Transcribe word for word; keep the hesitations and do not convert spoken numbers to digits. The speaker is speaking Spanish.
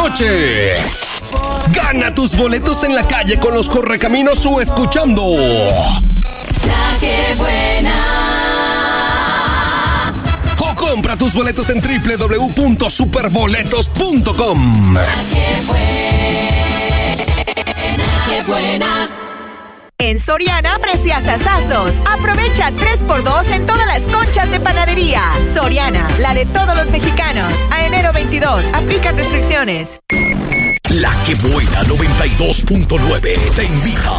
noche. Gana tus boletos en la calle con los Correcaminos o escuchando La que buena. O compra tus boletos en doble u doble u doble u punto superboletos punto com. La que buena. Qué buena. En Soriana, preciasazazos. Aprovecha tres por dos en todas las conchas de panadería. Soriana, la de todos los mexicanos. A enero veintidós, aplican restricciones. La que buena noventa y dos punto nueve te invita